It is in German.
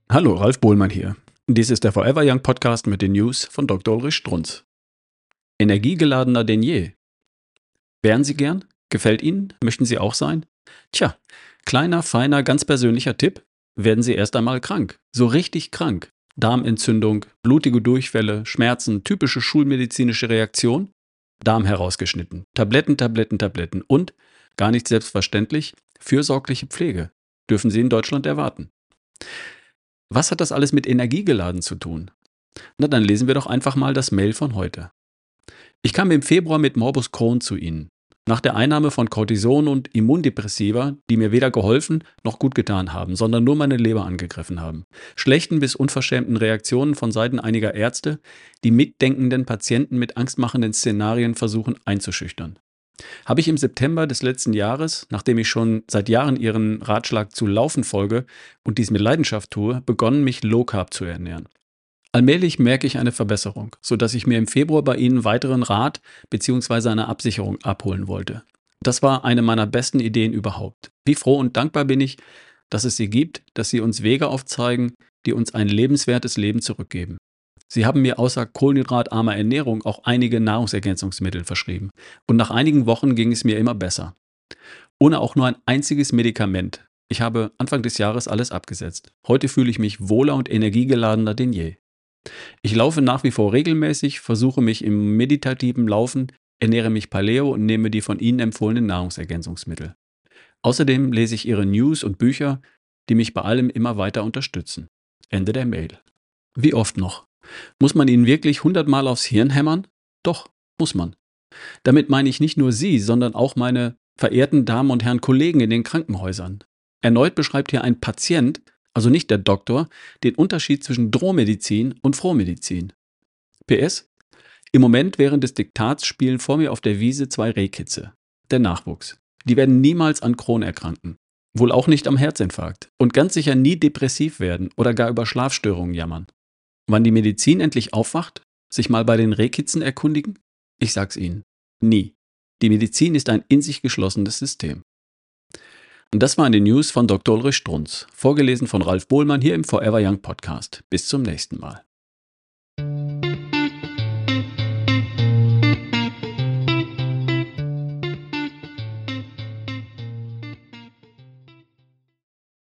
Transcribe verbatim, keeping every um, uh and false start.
Hallo, Ralf Bohlmann hier. Dies ist der Forever Young Podcast mit den News von Doktor Ulrich Strunz. Energiegeladener denn je. Wären Sie gern? Gefällt Ihnen? Möchten Sie auch sein? Tja, kleiner, feiner, ganz persönlicher Tipp. Werden Sie erst einmal krank. So richtig krank. Darmentzündung, blutige Durchfälle, Schmerzen, typische schulmedizinische Reaktion. Darm herausgeschnitten. Tabletten, Tabletten, Tabletten. Und, gar nicht selbstverständlich, fürsorgliche Pflege. Dürfen Sie in Deutschland erwarten. Was hat das alles mit Energiegeladen zu tun? Na, dann lesen wir doch einfach mal das Mail von heute. Ich kam im Februar mit Morbus Crohn zu Ihnen. Nach der Einnahme von Cortison und Immundepressiva, die mir weder geholfen noch gut getan haben, sondern nur meine Leber angegriffen haben. Schlechten bis unverschämten Reaktionen von Seiten einiger Ärzte, die mitdenkenden Patienten mit angstmachenden Szenarien versuchen einzuschüchtern. Habe ich im September des letzten Jahres, nachdem ich schon seit Jahren Ihren Ratschlag zu Laufen folge und dies mit Leidenschaft tue, begonnen, mich Low Carb zu ernähren. Allmählich merke ich eine Verbesserung, sodass ich mir im Februar bei Ihnen weiteren Rat bzw. eine Absicherung abholen wollte. Das war eine meiner besten Ideen überhaupt. Wie froh und dankbar bin ich, dass es Sie gibt, dass Sie uns Wege aufzeigen, die uns ein lebenswertes Leben zurückgeben. Sie haben mir außer kohlenhydratarmer Ernährung auch einige Nahrungsergänzungsmittel verschrieben. Und nach einigen Wochen ging es mir immer besser. Ohne auch nur ein einziges Medikament. Ich habe Anfang des Jahres alles abgesetzt. Heute fühle ich mich wohler und energiegeladener denn je. Ich laufe nach wie vor regelmäßig, versuche mich im meditativen Laufen, ernähre mich Paleo und nehme die von Ihnen empfohlenen Nahrungsergänzungsmittel. Außerdem lese ich Ihre News und Bücher, die mich bei allem immer weiter unterstützen. Ende der Mail. Wie oft noch? Muss man Ihnen wirklich hundertmal aufs Hirn hämmern? Doch, muss man. Damit meine ich nicht nur Sie, sondern auch meine verehrten Damen und Herren Kollegen in den Krankenhäusern. Erneut beschreibt hier ein Patient, also nicht der Doktor, den Unterschied zwischen Drohmedizin und Frohmedizin. P S. Im Moment während des Diktats spielen vor mir auf der Wiese zwei Rehkitze. Der Nachwuchs. Die werden niemals an Crohn erkranken. Wohl auch nicht am Herzinfarkt. Und ganz sicher nie depressiv werden oder gar über Schlafstörungen jammern. Wann die Medizin endlich aufwacht? Sich mal bei den Rehkitzen erkundigen? Ich sag's Ihnen. Nie. Die Medizin ist ein in sich geschlossenes System. Und das waren die News von Doktor Ulrich Strunz, vorgelesen von Ralf Bohlmann hier im Forever Young Podcast. Bis zum nächsten Mal.